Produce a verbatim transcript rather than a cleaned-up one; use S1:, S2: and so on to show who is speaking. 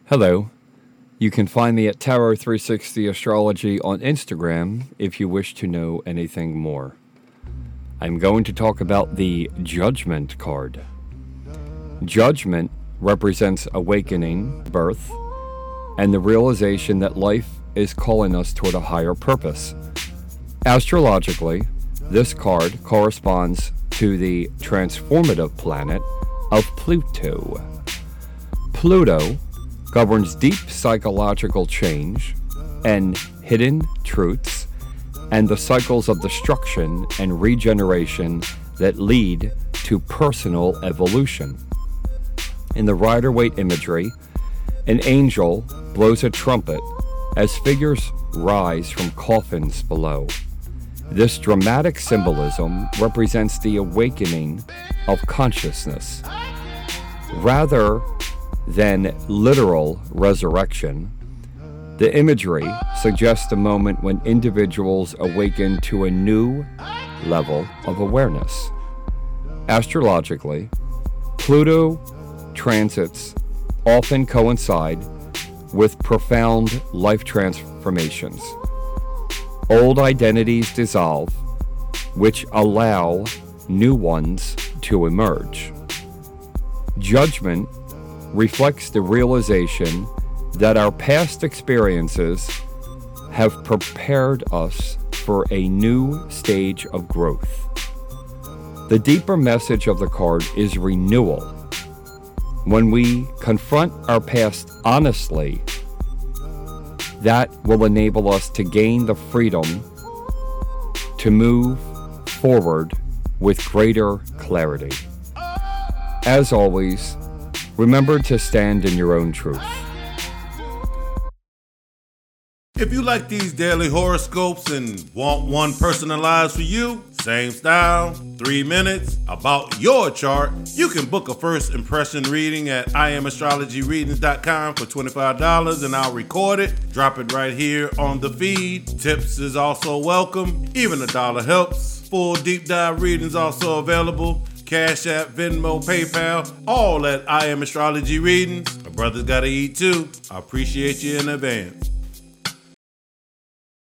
S1: Hello. You can find me at Tarot three sixty Astrology on Instagram if you wish to know anything more. I'm going to talk about the Judgment card. Judgment represents awakening, birth, and the realization that life is calling us toward a higher purpose. Astrologically, this card corresponds to the transformative planet of Pluto. Pluto governs deep psychological change and hidden truths and the cycles of destruction and regeneration that lead to personal evolution. In the Rider-Waite imagery, an angel blows a trumpet as figures rise from coffins below. This dramatic symbolism represents the awakening of consciousness. Rather than literal resurrection, the imagery suggests a moment when individuals awaken to a new level of awareness. Astrologically, Pluto transits often coincide with profound life transformations. Old identities dissolve, which allow new ones to emerge. Judgment reflects the realization that our past experiences have prepared us for a new stage of growth. The deeper message of the card is renewal. When we confront our past honestly, that will enable us to gain the freedom to move forward with greater clarity. As always, remember to stand in your own truth.
S2: If you like these daily horoscopes and want one personalized for you, same style, three minutes, about your chart, you can book a first impression reading at I am astrology readings dot com for twenty-five dollars and I'll record it, drop it right here on the feed. Tips is also welcome, even a dollar helps. Full deep dive readings also available. Cash App, Venmo, PayPal, all at I Am Astrology Readings. My brother's gotta eat too. I appreciate you in advance.